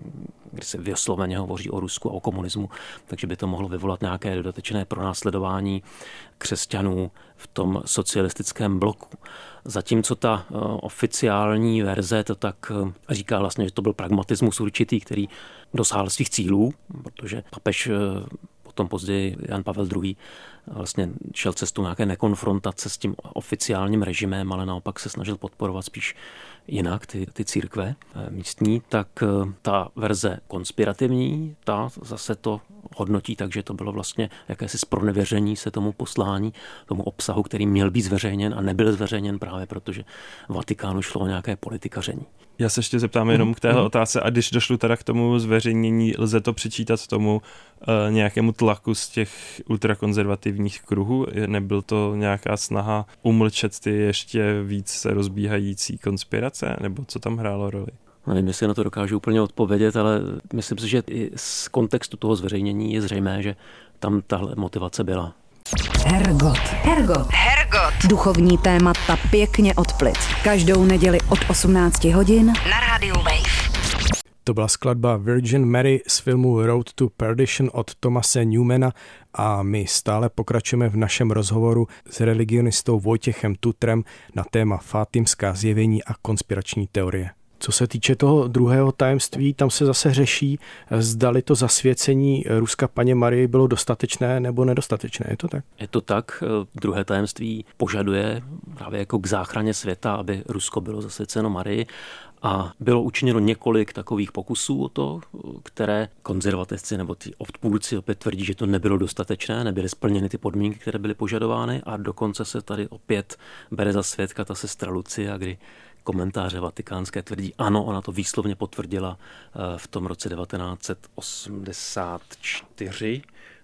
kdy se vysloveně hovoří o Rusku a o komunismu, takže by to mohlo vyvolat nějaké dodatečné pronásledování křesťanů v tom socialistickém bloku. Zatímco ta oficiální verze to tak říká vlastně, že to byl pragmatismus určitý, který dosáhl svých cílů, protože papež potom později Jan Pavel druhý. vlastně šel cestou nějaké nekonfrontace s tím oficiálním režimem, ale naopak se snažil podporovat spíš jinak ty, ty církve místní, tak ta verze konspirativní, ta zase to hodnotí tak, že to bylo vlastně jakési zpronevěření se tomu poslání, tomu obsahu, který měl být zveřejněn a nebyl zveřejněn právě protože Vatikánu šlo o nějaké politikaření. Já se ještě zeptám jenom k téhle otázce, a když došlo teda k tomu zveřejnění, lze to přičítat tomu uh, nějakému tlaku z těch ultrakonzervativních kruhů? Nebyl to nějaká snaha umlčet ty ještě víc se rozbíhající konspirace, nebo co tam hrálo roli? Nevím, jestli na to dokážu úplně odpovědět, ale myslím si, že i z kontextu toho zveřejnění je zřejmé, že tam tahle motivace byla. Hergot. Hergot. Hergot. Duchovní témata pěkně od plic. Každou neděli od osmnácti hodin na rádiu Wave. To byla skladba Virgin Mary z filmu Road to Perdition od Thomase Newmana a my stále pokračujeme v našem rozhovoru s religionistou Vojtěchem Tutrem na téma Fátimská zjevení a konspirační teorie. Co se týče toho druhého tajemství, tam se zase řeší, zdali to zasvěcení Ruska Panně Marii bylo dostatečné nebo nedostatečné. Je to tak? Je to tak. Druhé tajemství požaduje právě jako k záchraně světa, aby Rusko bylo zasvěceno Marii. A bylo učiněno několik takových pokusů o to, které konzervativci nebo ty odpůrci opět tvrdí, že to nebylo dostatečné, nebyly splněny ty podmínky, které byly požadovány a dokonce se tady opět bere za svědka ta sestra Lucia, kdy komentáře vatikánské tvrdí, ano, ona to výslovně potvrdila v tom roce devatenáct set osmdesát čtyři.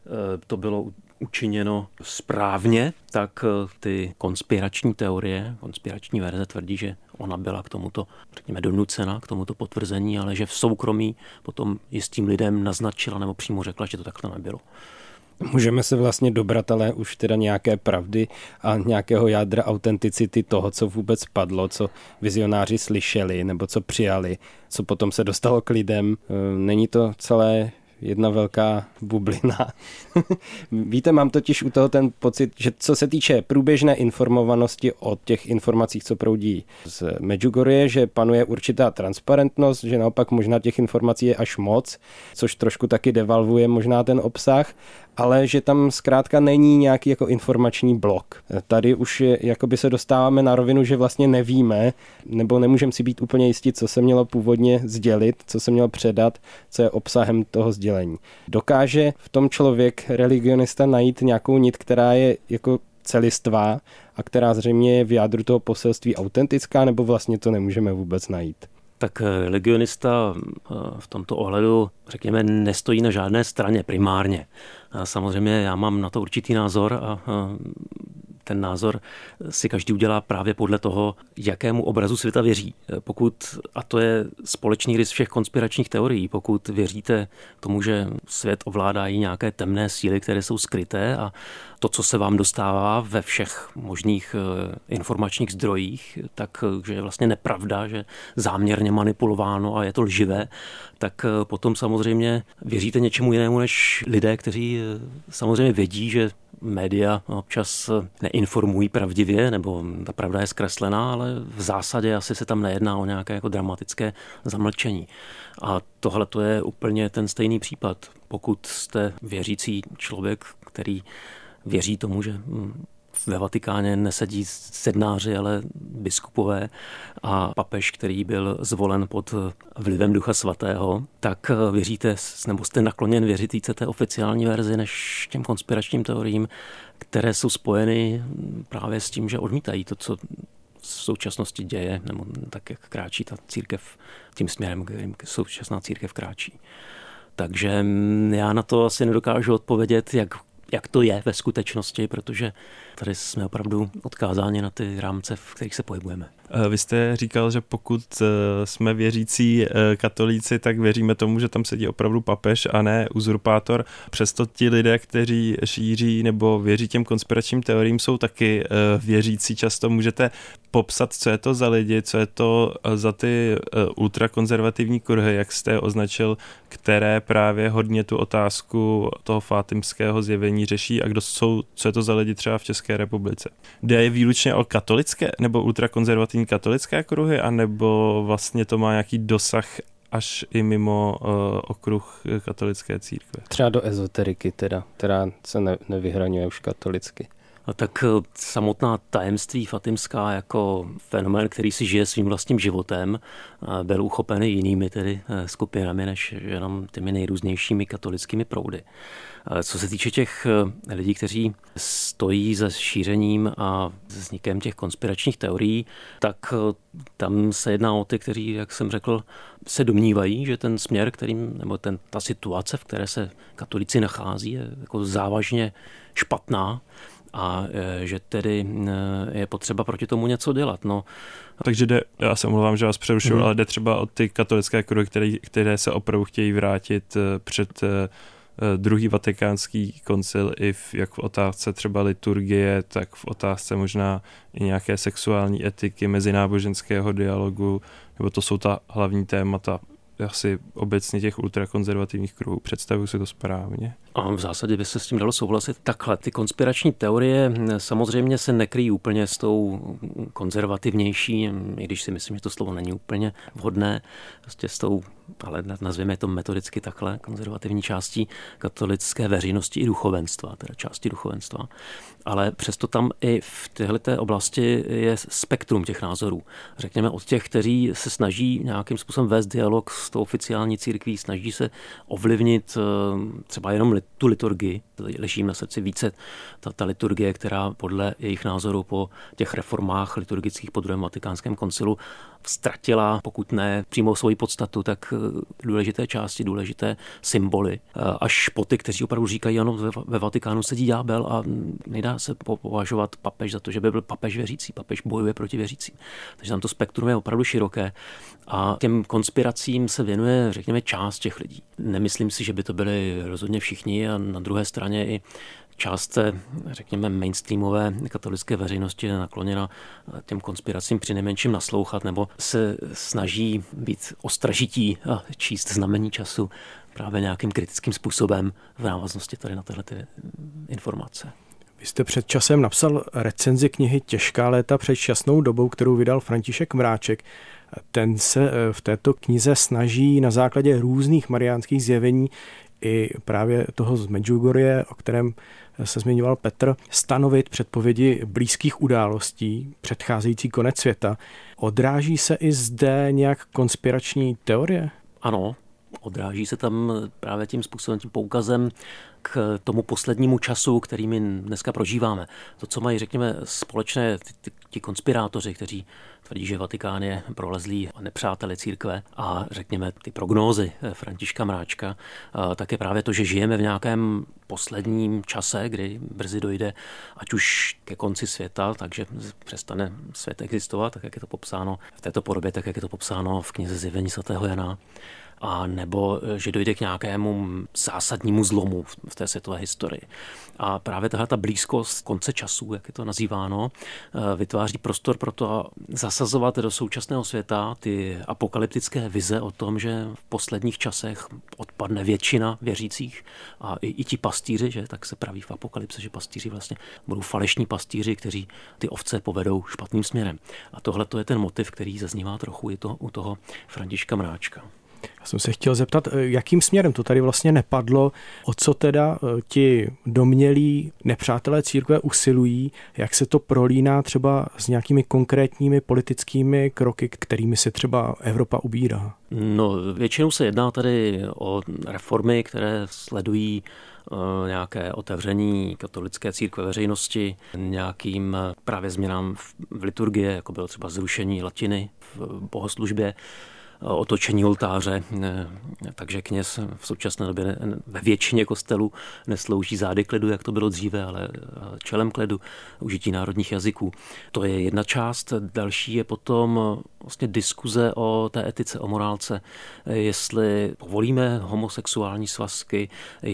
To bylo učiněno správně, tak ty konspirační teorie, konspirační verze tvrdí, že ona byla k tomuto, řekněme, donucena, k tomuto potvrzení, ale že v soukromí potom jistým lidem naznačila nebo přímo řekla, že to takhle nebylo. Můžeme se vlastně dobrat ale už teda nějaké pravdy a nějakého jádra autenticity toho, co vůbec padlo, co vizionáři slyšeli nebo co přijali, co potom se dostalo k lidem. Není to celé jedna velká bublina. Víte, mám totiž u toho ten pocit, že co se týče průběžné informovanosti o těch informacích, co proudí z Medjugorje, že panuje určitá transparentnost, že naopak možná těch informací je až moc, což trošku taky devalvuje možná ten obsah, ale že tam zkrátka není nějaký jako informační blok. Tady už je, jakoby se dostáváme na rovinu, že vlastně nevíme, nebo nemůžeme si být úplně jistí, co se mělo původně sdělit, co se mělo předat, co je obsahem toho sdělení. Dokáže v tom člověk, religionista, najít nějakou nit, která je jako celistvá a která zřejmě je v jádru toho poselství autentická, nebo vlastně to nemůžeme vůbec najít? Tak religionista v tomto ohledu, řekněme, nestojí na žádné straně primárně. Samozřejmě já mám na to určitý názor a ten názor si každý udělá právě podle toho, jakému obrazu světa věří. Pokud, a to je společný rys všech konspiračních teorií, pokud věříte tomu, že svět ovládají nějaké temné síly, které jsou skryté a to, co se vám dostává ve všech možných informačních zdrojích, tak že je vlastně nepravda, že záměrně manipulováno a je to lživé, tak potom samozřejmě věříte něčemu jinému než lidé, kteří samozřejmě vědí, že média občas neinformují pravdivě, nebo ta pravda je zkreslená, ale v zásadě asi se tam nejedná o nějaké jako dramatické zamlčení. A tohle to je úplně ten stejný případ. Pokud jste věřící člověk, který věří tomu, že ve Vatikáně nesedí sednáři, ale biskupové a papež, který byl zvolen pod vlivem Ducha Svatého, tak věříte, nebo jste nakloněn věřit více té oficiální verzi než těm konspiračním teoriím, které jsou spojeny právě s tím, že odmítají to, co v současnosti děje, nebo tak, jak kráčí ta církev tím směrem, kterým současná církev kráčí. Takže já na to asi nedokážu odpovědět, jak jak to je ve skutečnosti, protože tady jsme opravdu odkázáni na ty rámce, v kterých se pohybujeme. Vy jste říkal, že pokud jsme věřící katolíci, tak věříme tomu, že tam sedí opravdu papež a ne uzurpátor. Přesto ti lidé, kteří šíří nebo věří těm konspiračním teoriím, jsou taky věřící. Často můžete popsat, co je to za lidi, co je to za ty ultrakonzervativní kruhy, jak jste označil, které právě hodně tu otázku toho fátimského zjevení řeší a kdo jsou, co je to za lidi třeba v České republice. Jde výlučně o katolické nebo ultrakonzervativní katolické kruhy, anebo vlastně to má nějaký dosah až i mimo uh, okruh katolické církve? Třeba do ezoteriky teda, která se ne, nevyhraňuje už katolicky. A tak samotná tajemství fatimská jako fenomén, který si žije svým vlastním životem, byl uchopen jinými tedy skupinami než jenom těmi nejrůznějšími katolickými proudy. Co se týče těch lidí, kteří stojí za šířením a vznikem těch konspiračních teorií, tak tam se jedná o ty, kteří, jak jsem řekl, se domnívají, že ten směr, kterým, nebo ten, ta situace, v které se katolíci nachází, je jako závažně špatná a že tedy je potřeba proti tomu něco dělat. No. Takže jde, já se omlouvám, že vás přerušuju, hmm. ale jde třeba o ty katolické kruhy, které, které se opravdu chtějí vrátit před druhý vatikánský koncil i v, jak v otázce třeba liturgie, tak v otázce možná i nějaké sexuální etiky, mezináboženského dialogu, nebo to jsou ta hlavní témata asi obecně těch ultrakonzervativních kruhů. Představuji si to správně? A v zásadě by se s tím dalo souhlasit. Takhle, ty konspirační teorie samozřejmě se nekryjí úplně s tou konzervativnější, i když si myslím, že to slovo není úplně vhodné, prostě s tou, ale nazvěme to metodicky takhle, konzervativní částí katolické veřejnosti i duchovenstva, teda části duchovenstva. Ale přesto tam i v téhleté oblasti je spektrum těch názorů. Řekněme od těch, kteří se snaží nějakým způsobem vést dialog s tou oficiální církví, snaží se ovlivnit třeba jenom tu liturgii. Leží jim na srdci více ta, ta liturgie, která podle jejich názoru po těch reformách liturgických po druhém vatikánském koncilu ztratila, pokud ne přímo svoji podstatu, tak důležité části, důležité symboly. Až po ty, kteří opravdu říkají, ano, ve, ve Vatikánu sedí ďábel a nedá se považovat papež za to, že by byl papež věřící. Papež bojuje proti věřícím. Takže tam to spektrum je opravdu široké a těm konspiracím se věnuje, řekněme, část těch lidí. Nemyslím si, že by to byli rozhodně všichni a na druhé straně i část, řekněme, mainstreamové katolické veřejnosti je nakloněna těm konspiracím přinejmenším naslouchat nebo se snaží být ostražití a číst znamení času právě nějakým kritickým způsobem v návaznosti tady na tyhle ty informace. Vy jste před časem napsal recenzi knihy Těžká léta před šťastnou dobou, kterou vydal František Mráček. Ten se v této knize snaží na základě různých mariánských zjevení i právě toho z Medjugorje, o kterém se zmiňoval Petr, stanovit předpovědi blízkých událostí, předcházející konec světa. Odráží se i zde nějak konspirační teorie? Ano, odráží se tam právě tím způsobem, tím poukazem k tomu poslednímu času, který my dneska prožíváme. To, co mají, řekněme, společné ti konspirátoři, kteří tvrdí, že Vatikán je prolezlý nepřáteli církve a řekněme ty prognózy Františka Mráčka, tak je právě to, že žijeme v nějakém posledním čase, kdy brzy dojde ať už ke konci světa, takže přestane svět existovat, tak jak je to popsáno v této podobě, tak jak je to popsáno v knize Zjevení svatého Jana, a nebo že dojde k nějakému zásadnímu zlomu v té světové historii. A právě tahle ta blízkost konce času, jak je to nazýváno, vytváří prostor pro to zasazovat do současného světa ty apokalyptické vize o tom, že v posledních časech odpadne většina věřících a i, i ti pastýři, že tak se praví v apokalypse, že pastýři vlastně budou falešní pastýři, kteří ty ovce povedou špatným směrem. A tohle to je ten motiv, který zaznívá trochu i to, u toho Františka Mráčka. Já jsem se chtěl zeptat, jakým směrem to tady vlastně nepadlo, o co teda ti domnělí nepřátelé církve usilují, jak se to prolíná třeba s nějakými konkrétními politickými kroky, kterými se třeba Evropa ubírá? No, většinou se jedná tady o reformy, které sledují nějaké otevření katolické církve veřejnosti, nějakým právě změnám v liturgie, jako bylo třeba zrušení latiny v bohoslužbě, otočení oltáře, takže kněz v současné době ve většině kostelů neslouží zády k lidu, jak to bylo dříve, ale čelem k lidu, užití národních jazyků. To je jedna část. Další je potom vlastně diskuze o té etice, o morálce, jestli povolíme homosexuální svazky,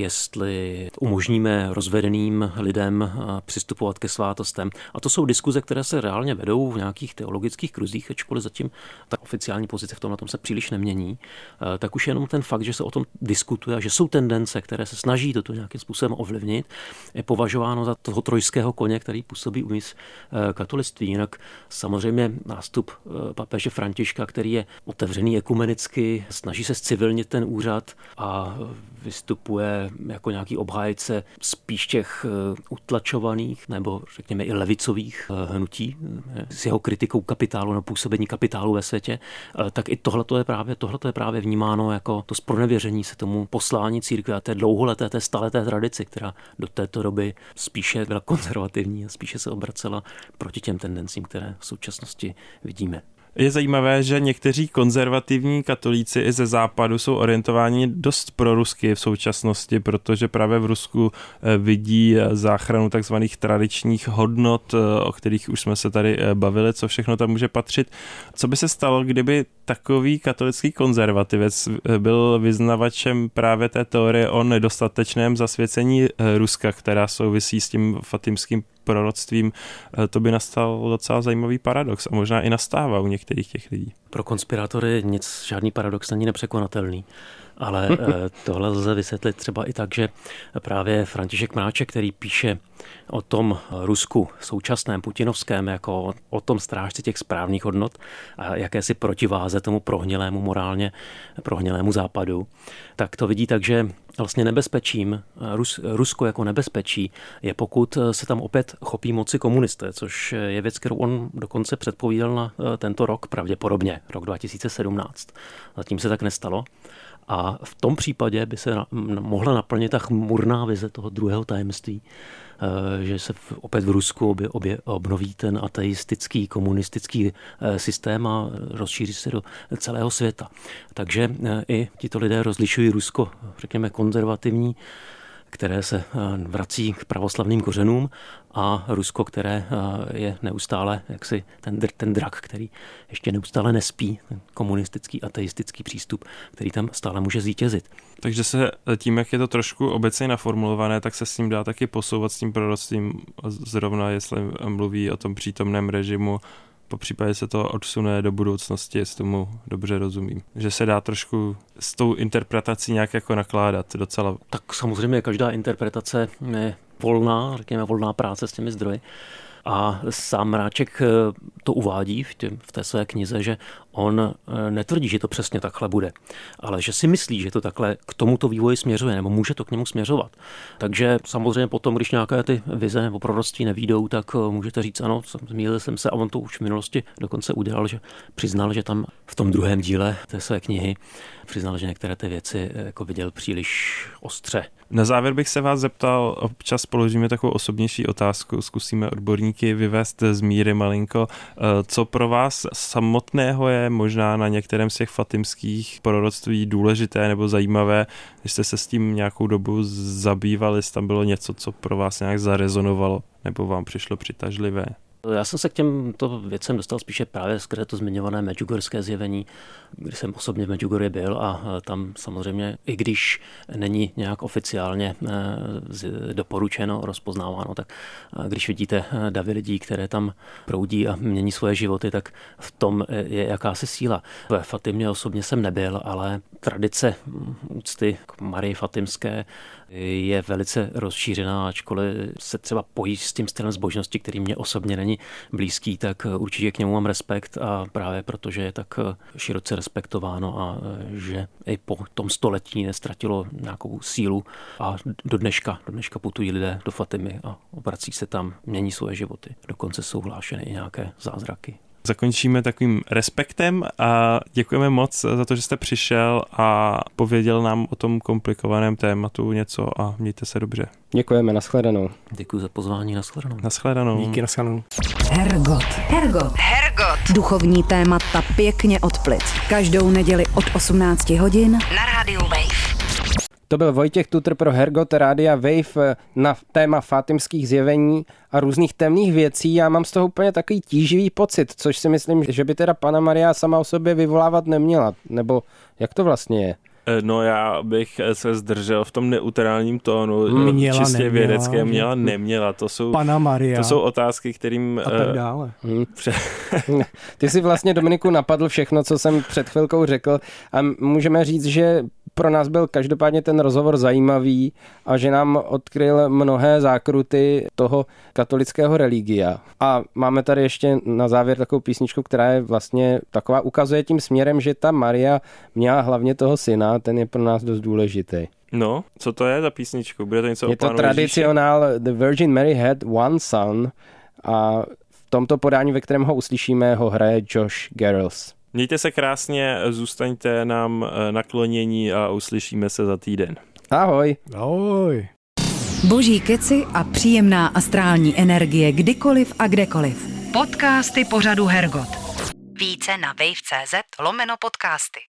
jestli umožníme rozvedeným lidem přistupovat ke svátostem. A to jsou diskuze, které se reálně vedou v nějakých teologických kruzích, ačkoliv zatím ta oficiální pozice v tom na tom se příliš nemění, tak už jenom ten fakt, že se o tom diskutuje a že jsou tendence, které se snaží toto nějakým způsobem ovlivnit, je považováno za toho trojského koně, který působí uvnitř katolictví. Jinak samozřejmě nástup papeže Františka, který je otevřený ekumenicky, snaží se zcivilnit ten úřad a vystupuje jako nějaký obhájce spíš těch utlačovaných nebo řekněme i levicových hnutí s jeho kritikou kapitálu na působení kapitálu ve světě, tak i tohleto je právě, tohleto je právě vnímáno jako to zpronevěření se tomu poslání církve a té dlouholeté, té staleté tradici, která do této doby spíše byla konzervativní a spíše se obracela proti těm tendencím, které v současnosti vidíme. Je zajímavé, že někteří konzervativní katolíci i ze západu jsou orientováni dost prorusky v současnosti, protože právě v Rusku vidí záchranu takzvaných tradičních hodnot, o kterých už jsme se tady bavili, co všechno tam může patřit. Co by se stalo, kdyby takový katolický konzervativec byl vyznavačem právě té teorie o nedostatečném zasvěcení Ruska, která souvisí s tím fatimským proroctvím? To by nastal docela zajímavý paradox a možná i nastává u některých těch lidí. Pro konspirátory nic, žádný paradox není nepřekonatelný. Ale tohle lze vysvětlit třeba i tak, že právě František Mráček, který píše o tom Rusku současném, putinovském, jako o tom strážci těch správných hodnot a jakési protiváze tomu prohnilému, morálně prohnilému západu, tak to vidí tak, že vlastně nebezpečím, Rus, Rusko jako nebezpečí je, pokud se tam opět chopí moci komunisté, což je věc, kterou on dokonce předpovídal na tento rok, pravděpodobně, rok dva tisíce sedmnáct. Zatím se tak nestalo. A v tom případě by se mohla naplnit ta chmurná vize toho druhého tajemství, že se opět v Rusku obě, obě obnoví ten ateistický, komunistický systém a rozšíří se do celého světa. Takže i tito lidé rozlišují Rusko, řekněme, konzervativní, které se vrací k pravoslavným kořenům, a Rusko, které je neustále jaksi ten, ten drak, který ještě neustále nespí, ten komunistický, ateistický přístup, který tam stále může zvítězit. Takže se tím, jak je to trošku obecně naformulované, tak se s tím dá taky posouvat s tím proroctvím, zrovna jestli mluví o tom přítomném režimu, po případě se to odsune do budoucnosti, jestli tomu dobře rozumím. Že se dá trošku s tou interpretací nějak jako nakládat docela. Tak samozřejmě každá interpretace je volná, řekněme volná práce s těmi zdroji. A sám Mráček to uvádí v, tě, v té své knize, že On netvrdí, že to přesně takhle bude, ale že si myslí, že to takhle k tomuto vývoji směřuje, nebo může to k němu směřovat. Takže samozřejmě potom, když nějaké ty vize nebo proroctví nevídou, tak můžete říct, ano, zmýlil jsem se, a on to už v minulosti dokonce udělal, že přiznal, že tam v tom druhém díle té své knihy přiznal, že některé ty věci jako viděl příliš ostře. Na závěr bych se vás zeptal, občas položíme takovou osobnější otázku, zkusíme odborníky vyvést z míry malinko. Co pro vás samotného je možná na některém z těch fatimských proroctví důležité nebo zajímavé, když jste se s tím nějakou dobu zabývali, jestli tam bylo něco, co pro vás nějak zarezonovalo nebo vám přišlo přitažlivé? Já jsem se k těmto věcem dostal spíše právě skrze to zmiňované medjugorské zjevení, kdy jsem osobně v Medjugorje byl a tam samozřejmě, i když není nějak oficiálně doporučeno, rozpoznáváno, tak když vidíte davy lidí, které tam proudí a mění svoje životy, tak v tom je jakási síla. Ve Fatimě osobně jsem nebyl, ale tradice úcty k Marii Fatimské je velice rozšířená, ačkoliv se třeba pojí s tím stylem zbožnosti, který mě osobně není blízký, tak určitě k němu mám respekt a právě protože je tak široce respektováno a že i po tom století nestratilo nějakou sílu a do dneška, do dneška putují lidé do Fatimy a obrací se tam, mění svoje životy. Dokonce jsou hlášeny i nějaké zázraky. Zakončíme takovým respektem a děkujeme moc za to, že jste přišel a pověděl nám o tom komplikovaném tématu něco a mějte se dobře. Děkujeme, nashledanou. Děkuji za pozvání, nashledanou. Nashledanou. Díky, nashledanou. Hergot. Hergot. Hergot. Duchovní témata pěkně od plic. Každou neděli od osmnácti hodin na rádiu Wave. To byl Vojtěch Tutr pro Hergot Rádia Wave na téma fatimských zjevení a různých temných věcí. Já mám z toho úplně takový tíživý pocit, což si myslím, že by teda Panna Maria sama o sobě vyvolávat neměla. Nebo jak to vlastně je? No já bych se zdržel v tom neutrálním tónu, měla, čistě neměla, vědecké, měla, neměla. To jsou, Panna Maria. To jsou otázky, kterým... A tak dále. Hmm. Ty si vlastně, Dominiku, napadl všechno, co jsem před chvilkou řekl a můžeme říct, že pro nás byl každopádně ten rozhovor zajímavý a že nám odkryl mnohé zákruty toho katolického religia. A máme tady ještě na závěr takovou písničku, která je vlastně taková, ukazuje tím směrem, že ta Maria měla hlavně toho syna, ten je pro nás dost důležitý. No, co to je za písničku? Bude to něco je o Pánu to tradicionál Ježíši? The Virgin Mary had one son a v tomto podání, ve kterém ho uslyšíme, ho hraje Josh Garrels. Mějte se krásně, zůstaňte nám naklonění a uslyšíme se za týden. Ahoj. Ahoj. Boží keci a příjemná astrální energie kdykoliv a kdekoliv. Podcasty pořadu Hergot. Více na wave tečka cz lomeno podcasty.